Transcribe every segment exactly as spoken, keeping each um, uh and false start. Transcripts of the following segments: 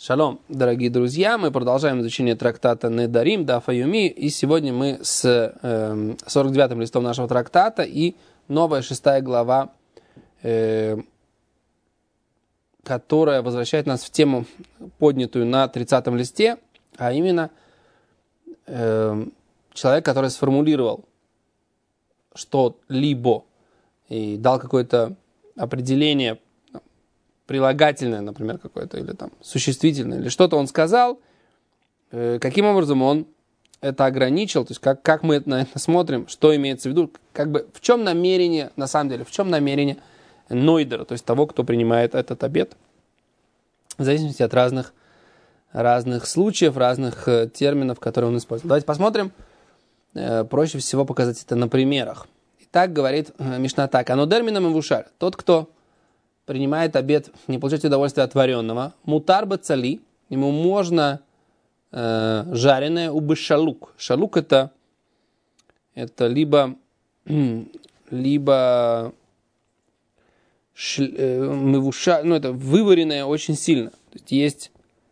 Шалом, дорогие друзья, мы продолжаем изучение трактата Недарим, Даф Йоми, и сегодня мы с э, сорок девятым листом нашего трактата и новая шестая глава, э, которая возвращает нас в тему, поднятую на тридцатом листе, а именно э, человек, который сформулировал что-либо и дал какое-то определение, прилагательное, например, какое-то, или там существительное, или что-то он сказал, э, каким образом он это ограничил, то есть как, как мы на это смотрим, что имеется в виду, как бы в чем намерение, на самом деле, в чем намерение нойдера, то есть того, кто принимает этот обет, в зависимости от разных, разных случаев, разных э, терминов, которые он использует. Давайте посмотрим, э, проще всего показать это на примерах. Итак, говорит э, Мишна так: «Анодер минам ивушар», тот, кто принимает обет, не получает удовольствие от вареного, мутар бацали, ему можно э, жареное убы шалук. Шалук это, это либо, либо ш, э, мывуша, ну это вываренное очень сильно. То есть есть,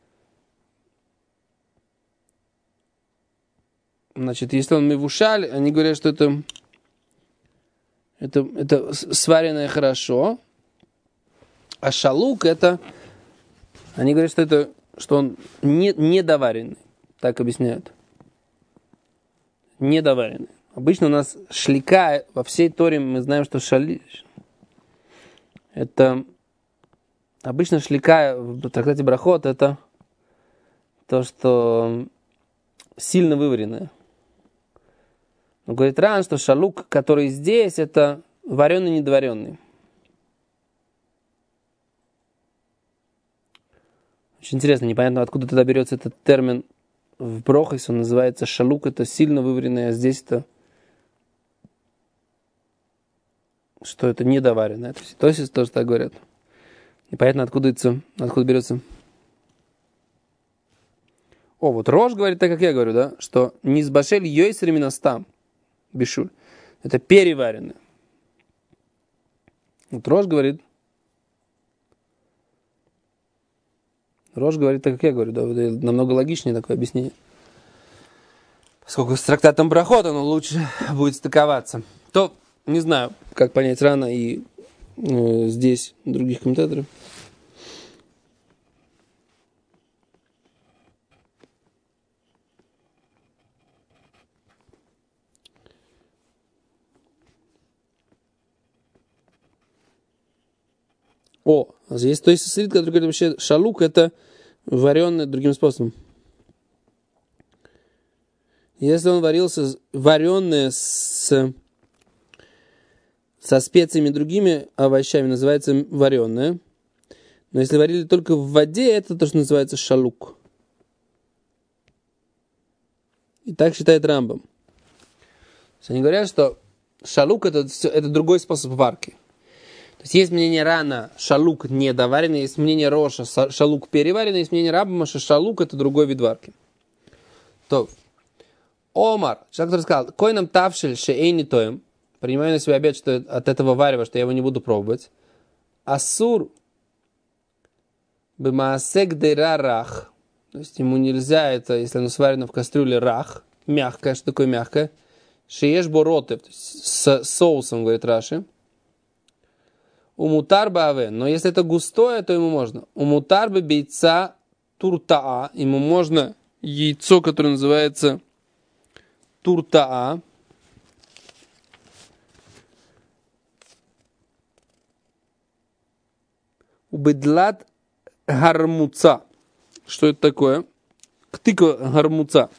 значит, если он мывушаль, они говорят, что это, это, это сваренное хорошо. А шалук это, они говорят, что это, что он не, недоваренный, так объясняют. Недоваренный. Обычно у нас шлика, во всей Торе мы знаем, что шали, это, обычно шлика в трактате Брахот это то, что сильно вываренное. Но говорит Ран, что шалук, который здесь, это вареный, недоваренный. Очень интересно, непонятно, откуда тогда берется этот термин в Брохос, он называется шалук, это сильно вываренное, а здесь это, что это недоваренное. То есть тоже так говорят. Непонятно, откуда, это, откуда берется. О, вот Рош говорит так, как я говорю, да, что низбашель йойсер минастам бишуль. Это переваренное. Вот Рош говорит, Рош говорит так, как я говорю, да, намного логичнее такое объяснение. Поскольку с трактатом Брахот оно лучше будет стыковаться. То, не знаю, как понять рано и э, здесь других комментаторов. О, здесь то есть сосрит, который говорит вообще шалук, это вареный другим способом. Если он варился вареное с, со специями другими овощами, называется вареное. Но если варили только в воде, это то, что называется шалук. И так считает Рамбам. То есть они говорят, что шалук это, это другой способ варки. То есть есть мнение Рана, шалук недоваренный, есть мнение Роша, шалук переваренный, есть мнение Рамбама, что шалук это другой вид варки. То, Омар, человек, который сказал, кой нам тавшель шеэйни тоем, принимаю на себя обет, что от этого варева, что я его не буду пробовать. Асур бемаасек дейра рах, то есть ему нельзя это, если оно сварено в кастрюле рах, мягкое, что такое мягкое, шееш боротев, то есть с соусом, говорит Раши. Умутар баве, но если это густое, то ему можно. Умутар бы бейца туртаа, ему можно яйцо, которое называется туртаа. Убедлат гармуца. Что это такое? Ктыка гармуца.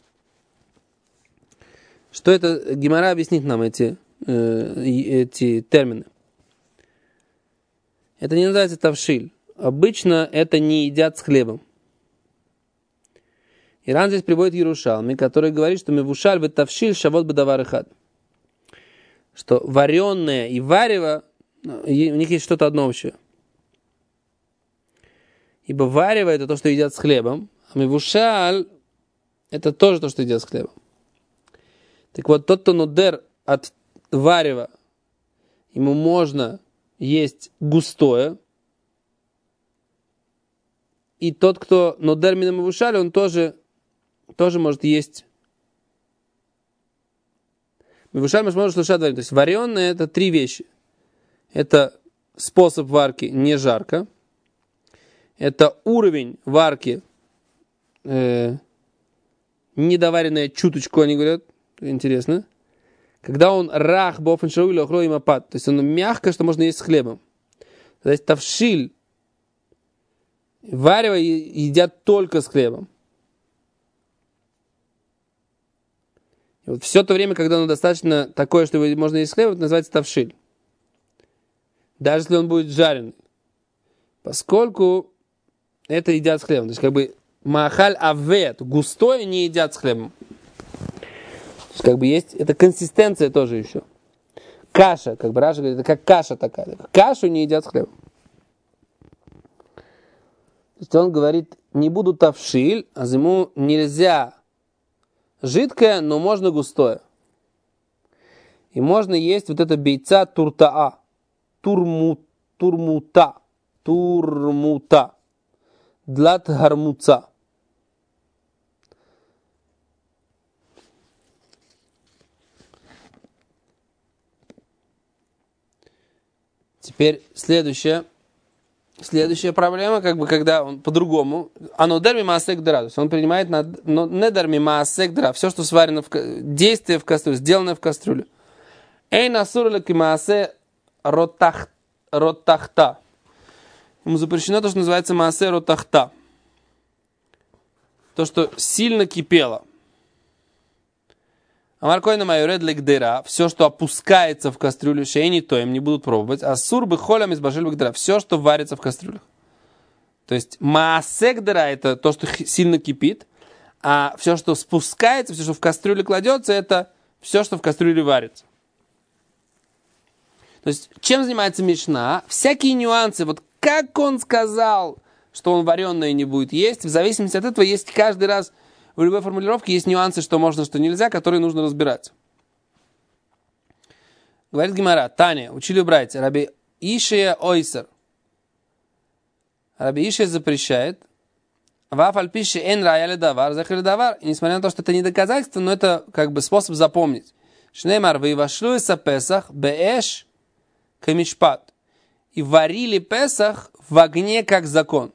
Что это? Гемара объяснит нам эти, э, эти термины. Это не называется тавшиль. Обычно это не едят с хлебом. Иран здесь приводит Ярушалми, который говорит, что мевушаль в тавшиль шавот бедавар эхад. Что вареное и варево, у них есть что-то одно общее. Ибо варево это то, что едят с хлебом, а мевушаль это тоже то, что едят с хлебом. Так вот, тот, кто нодер от варева, ему можно есть густое, и тот, кто нодер мин мавушаль, он тоже, тоже может есть. Мавушаль может шлуша дворим. То есть вареное это три вещи. Это способ варки не жарко. Это уровень варки э, недоваренная чуточку, они говорят. Интересно. Когда он рах бофен шауи лохло им апат. То есть он мягко, что можно есть с хлебом. То есть тавшиль. Варево едят только с хлебом. И вот все то время, когда оно достаточно такое, что его можно есть с хлебом, это называется тавшиль. Даже если он будет жареный. Поскольку это едят с хлебом. То есть как бы махаль авет, густое не едят с хлебом. То есть как бы есть, это консистенция тоже еще. Каша, как бы Раша говорит, это как каша такая. Кашу не едят с хлебом. То есть он говорит, не буду тавшиль, а ему нельзя жидкое, но можно густое. И можно есть вот это бейца туртаа. Турму, турмута. Турмута. Длат гармуца. Теперь следующее. Следующая проблема, как бы, когда он по-другому, оно дерми маасек дра, то есть он принимает на, но не дерми маасек дра, все, что сварено, в, действие в кастрюле, сделанное в кастрюле. Эй насур леки маасе ротахта. Ему запрещено то, что называется маасе ротахта. То, что сильно кипело. Амаркойна майоред легдера, все, что опускается в кастрюлю, шейни то им не будут пробовать. А сур бы холям из башель легдера, все, что варится в кастрюлях. То есть маасегдера это то, что сильно кипит, а все, что спускается, все, что в кастрюле кладется, это все, что в кастрюле варится. То есть чем занимается Мишна? Всякие нюансы, вот как он сказал, что он вареное не будет есть, в зависимости от этого есть каждый раз. В любой формулировке есть нюансы, что можно, что нельзя, которые нужно разбирать. Говорит Гемара, Таня, учили братья, Раби Ишия ойсер. Раби Ишия запрещает. Ваф альпиши эн рая давар, захар давар. И несмотря на то, что это не доказательство, но это как бы способ запомнить. Шнеймар, вы вошлю из Песах, беэш, камишпат. И варили Песах в огне, как закон.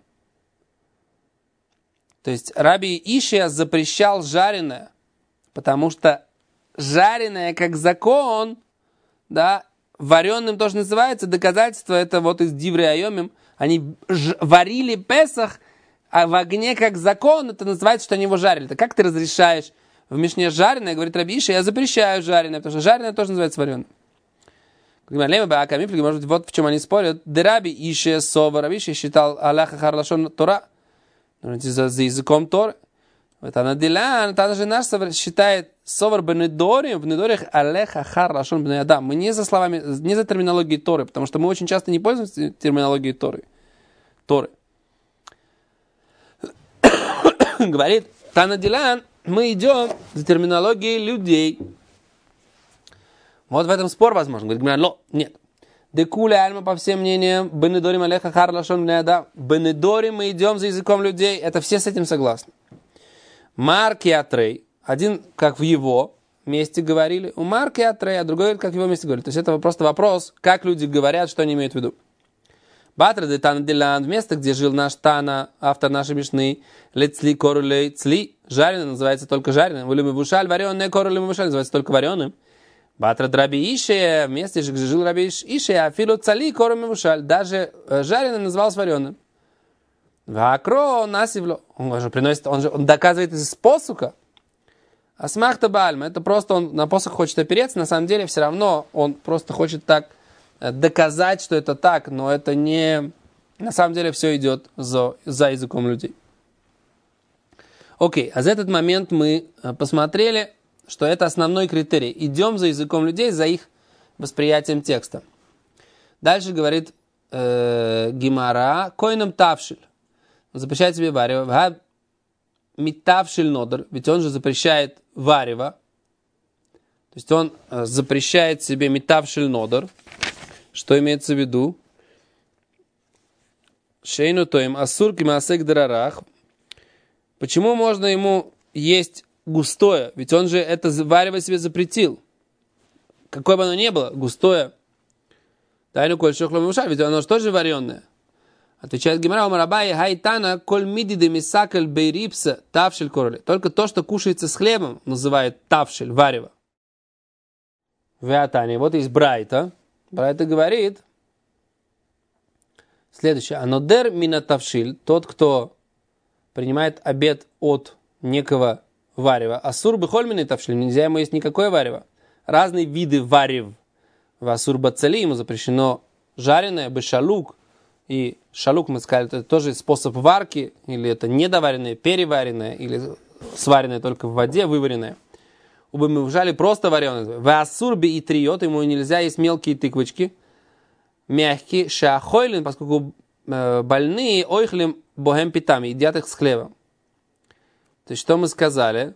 То есть Раби Ишия запрещал жареное, потому что жареное как закон, да, вареным тоже называется, доказательство это вот из Диврей Айомим, они ж- варили Песах, а в огне как закон, это называется, что они его жарили. Так как ты разрешаешь в Мишне жареное, говорит Раби Ишия, я запрещаю жареное, потому что жареное тоже называется вареным. Может быть, вот в чем они спорят. Раби Ишия сова, Раби Ишия считал Аллаха харлашон Тора, За, за языком Торы. Танадилян, та же наш считает совар бенедорим, в недорях алеха хар лашон бенеадам. Мы не за словами, не за терминологией Торы, потому что мы очень часто не пользуемся терминологией Торы. Торы. Говорит, Танадилян, мы идем за терминологией людей. Вот в этом спор возможен. Говорит, но нет. Декуля альма, по всем мнениям, бенедорим алеха хар лашон бенеадам. Бенедорим, мы идем за языком людей. Это все с этим согласны. Марки Атрей, один как в его месте говорили, у Марки Атрей, а другой как в его месте говорили. То есть это просто вопрос, как люди говорят, что они имеют в виду. Батра де Тана Дилан, место, где жил наш Тана, автор нашей Мишны, лецли корулей цли, жареный называется только жареным, вылюмы вушаль, вареный корулей вушаль называется только вареным. Батра Драби Ишия, месте, где жил Раби Ишия, афилу цали корулей вушаль, даже жареный назывался вареным. Вакро насивло. Он же приносит, он же он доказывает из посука. Асмахта бальма. Это просто он на посох хочет опереться. На самом деле все равно он просто хочет так доказать, что это так. Но это не... На самом деле все идет за, за языком людей. Окей. А за этот момент мы посмотрели, что это основной критерий. Идем за языком людей, за их восприятием текста. Дальше говорит э, Гемара. Койном тавшиль. Запрещает себе варево. Митавшиль нодр. Ведь он же запрещает варево. То есть он запрещает себе митавшиль нодр. Что имеется в виду? Шейну тоим асурки маасек дарарах. Почему можно ему есть густое? Ведь он же это варево себе запретил. Какое бы оно ни было, густое. Тайну коль шохлом мушаль, ведь оно же тоже вареное. Отвечает Гемара, Омарабай, хайтана, коль миди де мисакаль бейрипса, тавшель короли. Только то, что кушается с хлебом, называют тавшель, варево. Веатани, вот есть Брайта. Брайта говорит, следующее. Анодер мина тавшиль, тот, кто принимает обет от некого варева. Асур бихоль мина тавшиль, нельзя ему есть никакое варево. Разные виды варев. В асур бацали ему запрещено жареное, бешалук. И шалук, мы сказали, это тоже способ варки, или это недоваренное, переваренное, или сваренное только в воде, вываренное. Убы мы вжали просто вареное. В асурбе и триот, ему нельзя есть мелкие тыквочки, мягкие, шахойлин, поскольку э, больные, ойхлим богем питами, едят их с хлебом. То есть, что мы сказали?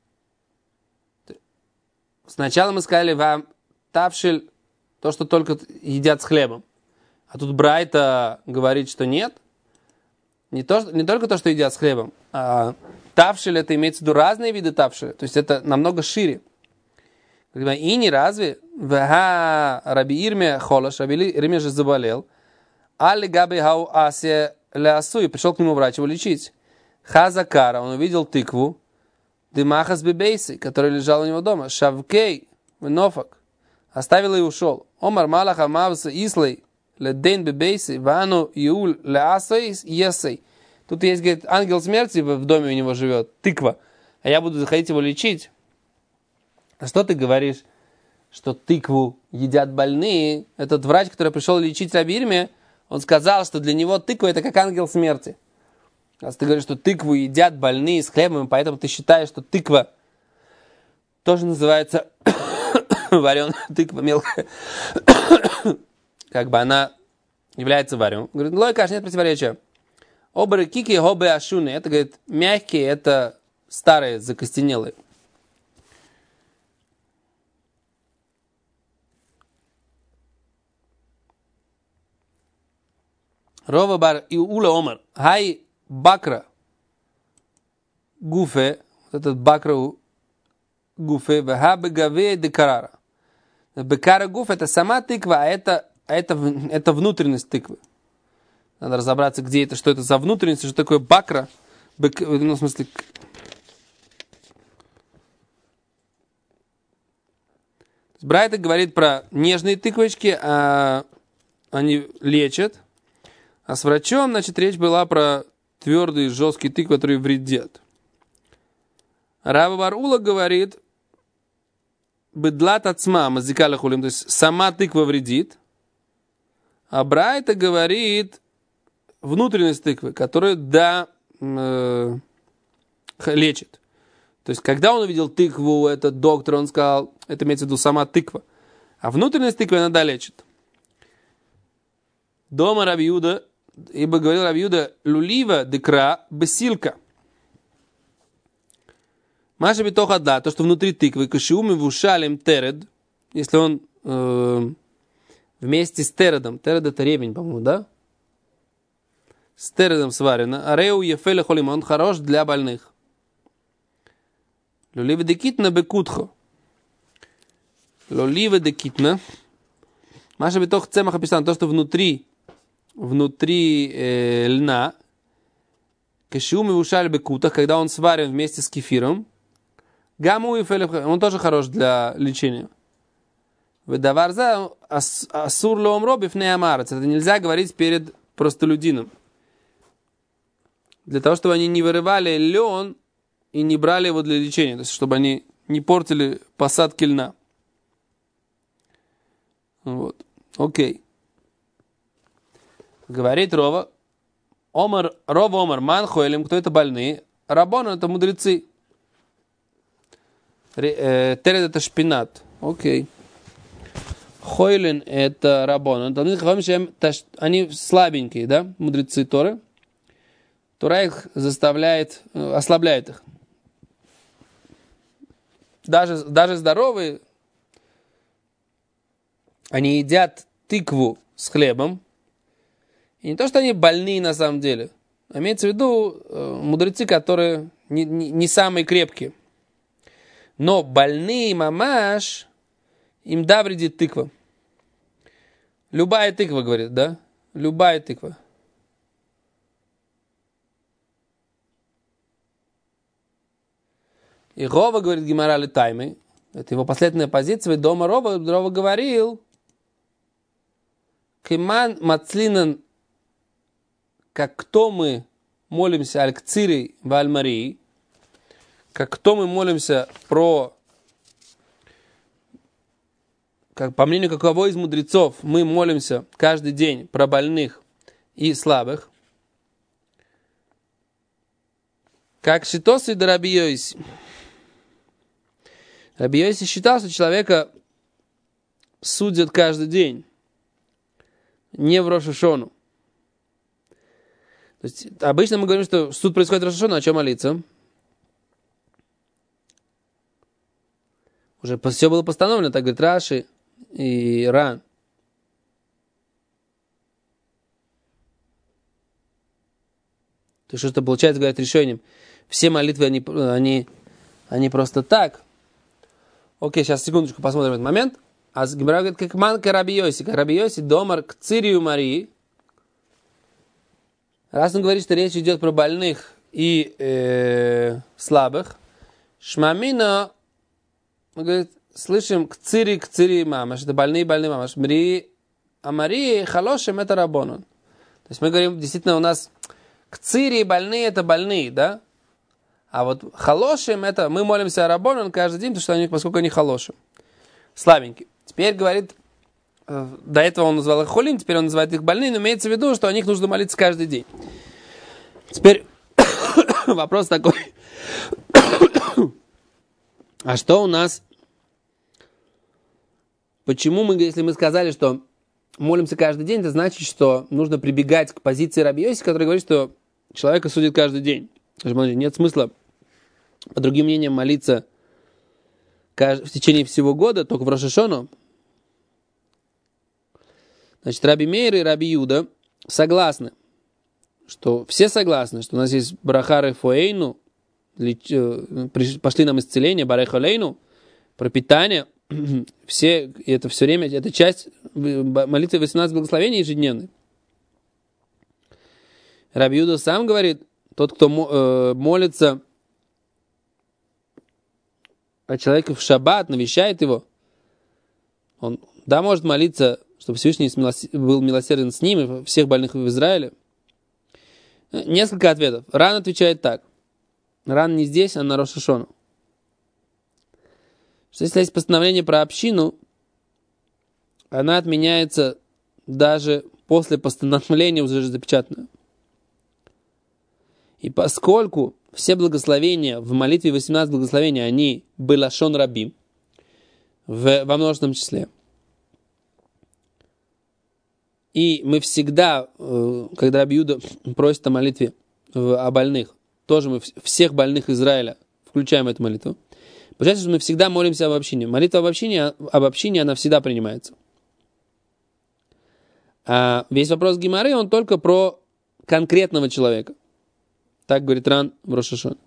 Сначала мы сказали, вам тавшель, то, что только едят с хлебом. А тут Брайта говорит, что нет. Не, то, не только то, что едят с хлебом. А тавшель, это имеется в виду разные виды тавшеля. То есть это намного шире. И не разве? Вега Раби Ирме холош, Раби Ирме же заболел. Али габи хау асе лясу. И пришел к нему врач его лечить. Хазакара, он увидел тыкву. Дымахас бебейси, который лежал у него дома. Шавкей, венофак. Оставил и ушел. Омар малаха мавса ислей. Ледейн бебейси, вану иул леасейс есей. Тут есть, говорит, ангел смерти в доме у него живет, тыква. А я буду заходить его лечить. А что ты говоришь, что тыкву едят больные? Этот врач, который пришел лечить Раби Ирме, он сказал, что для него тыква это как ангел смерти. А ты говоришь, что тыкву едят больные с хлебом, поэтому ты считаешь, что тыква тоже называется вареная тыква мелкая. Как бы она является варевым. Говорит, логика, нет противоречия. Обры кики, обы ашуны. Это, говорит, мягкие, это старые, закостенелые. Рова бар и ула омар. Хай бакра гуфе. Вот этот бакра гуфе. Веха бегаве декарара. Бекара гуф это сама тыква, а это А это, это внутренность тыквы. Надо разобраться, где это, что это за внутренность, что такое бакра. Бек, ну, в смысле... Брайта говорит про нежные тыквочки, а они лечат. А с врачом, значит, речь была про твердые, жесткие тыквы, которые вредят. Раба Барула говорит, бедлат ацма мазикаля хулим, то есть сама тыква вредит. А Брайта говорит внутренность тыквы, которая, да, э, лечит. То есть, когда он увидел тыкву, этот доктор, он сказал, это имеется в виду сама тыква. А внутренность тыквы, она, да, лечит. Дома Раби Юда, ибо говорил Раби Юда, лулива декра бесилка. Маша битоха да, то, что внутри тыквы, кашиуми вушалем теред, если он... Э, вместе с тередом. Теред это ревень, по-моему, да? С тередом сварено. Ареу ефеле холим, он хорош для больных. Лолива декитна бекутхо. Лолива декитна. Маша битох цемаха писан, то, что внутри, внутри э, льна, кешиум и ушаль бекутах, когда он сварен вместе с кефиром, гаму ефеле, он тоже хорош для лечения. Выдаварза асур лоомро бифней амарец. Это нельзя говорить перед простолюдином. Для того, чтобы они не вырывали лен и не брали его для лечения. То есть, чтобы они не портили посадки льна. Вот. Окей. Говорит Рова. Омар, Рова Омар, ман хоэлем, кто это больные? Рабон это мудрецы. Теред это шпинат. Окей. Хойлен это рабон. Они слабенькие, да, мудрецы Торы. Тора их заставляет, ослабляет их. Даже, даже здоровые, они едят тыкву с хлебом, И не то, что они больные на самом деле. А имеется в виду э, мудрецы, которые не, не, не самые крепкие. Но больные мамаш, им да вредит тыква. Любая тыква, говорит, да? Любая тыква. И Рова, говорит Гемара Летаймы, это его последняя позиция, дома Рова, Рова говорил, Киман Мацлинан, как кто мы молимся Аль-Кцири в Аль-Марии, как кто мы молимся про, как, по мнению какого из мудрецов, мы молимся каждый день про больных и слабых, как Шитос и Раби Йоси. Раби Йоси считал, что человека судят каждый день, не в Рош ха-Шону. То есть обычно мы говорим, что суд происходит в Рош ха-Шону, о чем молиться? Уже все было постановлено, так говорит Раши и Ран. То есть что получается, говорят решением, все молитвы, они, они, они просто так. Окей, сейчас секундочку посмотрим этот момент. А Гемара говорит, как манка Раби Йоси, как Раби Йоси, домар к Цирию Марии. Раз он говорит, что речь идет про больных и э, слабых, шмамина, он говорит, слышим к Цири, к Цири мамаш, это больные, больные мамаш. Мри, а Марии халошем это рабонон. То есть мы говорим, действительно, у нас к Цири больные, это больные, да? А вот халошим, это мы молимся о рабонон каждый день, потому что они, поскольку они халошим. Слабенькие. Теперь говорит, э, до этого он называл их холим, теперь он называет их больными, но имеется в виду, что о них нужно молиться каждый день. Теперь вопрос такой. А что у нас? Почему мы, если мы сказали, что молимся каждый день, это значит, что нужно прибегать к позиции Раби Йоси, который говорит, что человека судит каждый день. Нет смысла, по другим мнениям, молиться в течение всего года, только в Рош ха-Шону. Значит, Раби Мейр и Раби Юда согласны, что все согласны, что у нас есть брахары фуэйну, пошли нам исцеление, барехолейну, пропитание, все, это все время, это часть молитвы восемнадцать благословений ежедневной. Раби Юда сам говорит, тот, кто э, молится о человеке в шаббат, навещает его, он, да, может молиться, чтобы Всевышний был милосерден с ним и всех больных в Израиле. Несколько ответов. Ран отвечает так. Ран не здесь, а на Рош ха-Шону. Что если есть постановление про общину, она отменяется даже после постановления, уже запечатанное. И поскольку все благословения в молитве восемнадцать благословений, они белашон рабим, в, во множественном числе. И мы всегда, когда Раби Юда просит о молитве о больных, тоже мы всех больных Израиля включаем в эту молитву. Получается, что мы всегда молимся об общине. Молитва об общине, об общине, она всегда принимается. А весь вопрос Гемары, он только про конкретного человека. Так говорит Ран в Рош ха-Шону.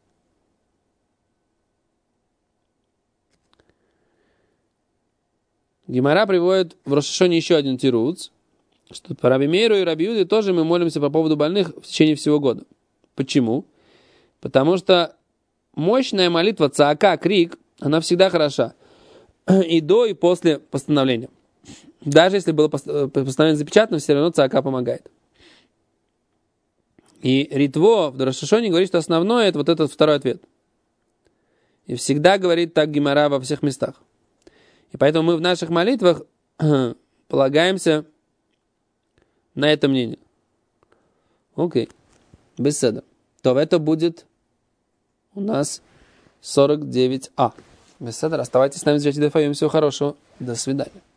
Гемара приводит в Рош ха-Шоне еще один тируц, что по Раби Мейру и Раби Юде тоже мы молимся по поводу больных в течение всего года. Почему? Потому что мощная молитва цаака, крик, она всегда хороша. И до, и после постановления. Даже если было постановление запечатано, все равно цаака помогает. И Ритво в Рош ха-Шоне говорит, что основное это вот этот второй ответ. И всегда говорит так Гемара во всех местах. И поэтому мы в наших молитвах полагаемся на это мнение. Окей. Беседа. То это будет у нас сорок девять а. Беседа. Оставайтесь с нами, всего хорошего. До свидания.